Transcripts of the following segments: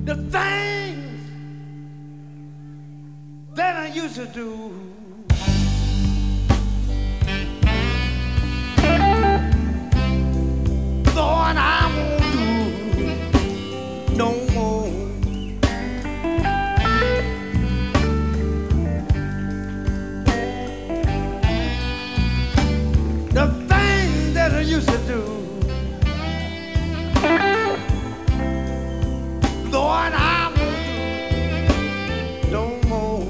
the things that I used to do. Lord, I won't do no more. The things that I used to do. Lord, I won't do no more.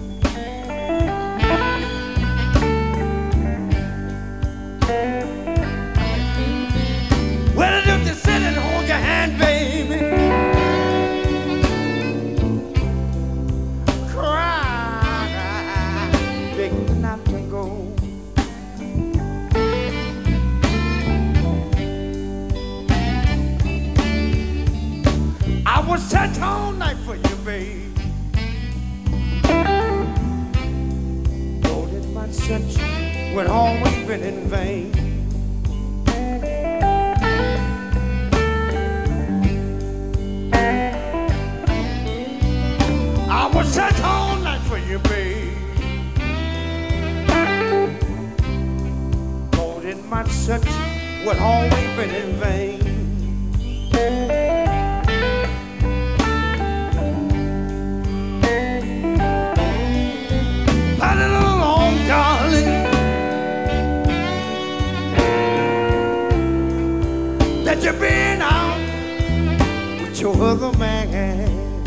Well, don't you sit and hold your hand, baby. Cry, beg not to go. I was set all night for you, babe. Lord, it might set you when always been in vain. I was set all night for you, babe. Lord, it might set you when always been in vain. That you've been out with your other man.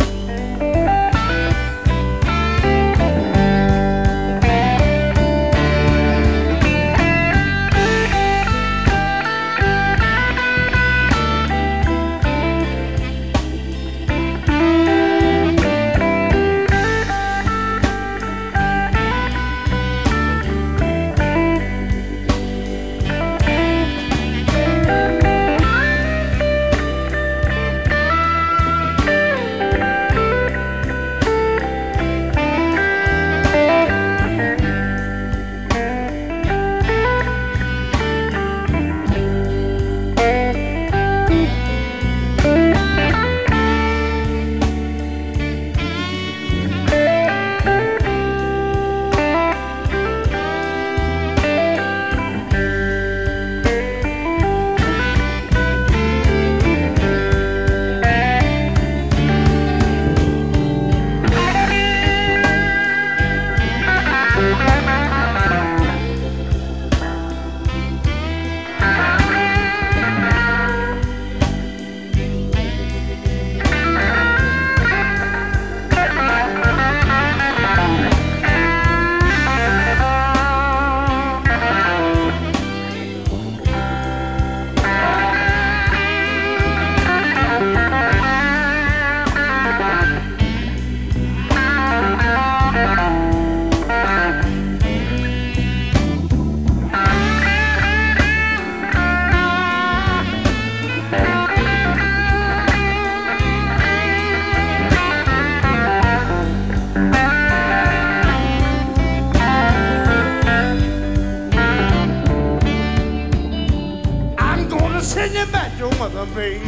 Send you back to mother, babe.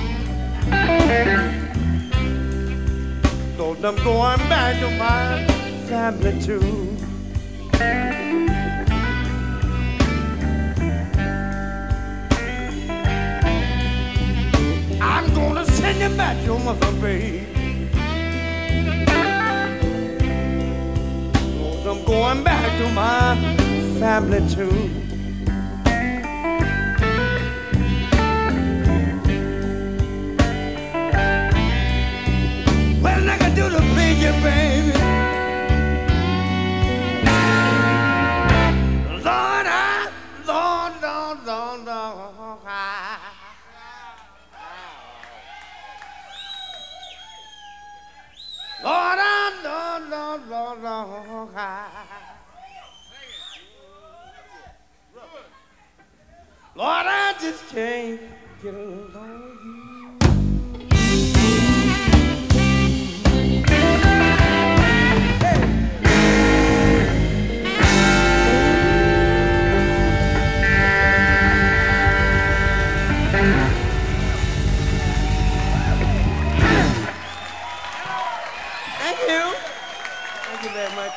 Lord, I'm going back to my family too. I'm gonna send you back to mother, babe. Lord, I'm going back to my family too. Do the please you, baby. Lord, Lord, I just can't get along you. Thank you. Thank you very much.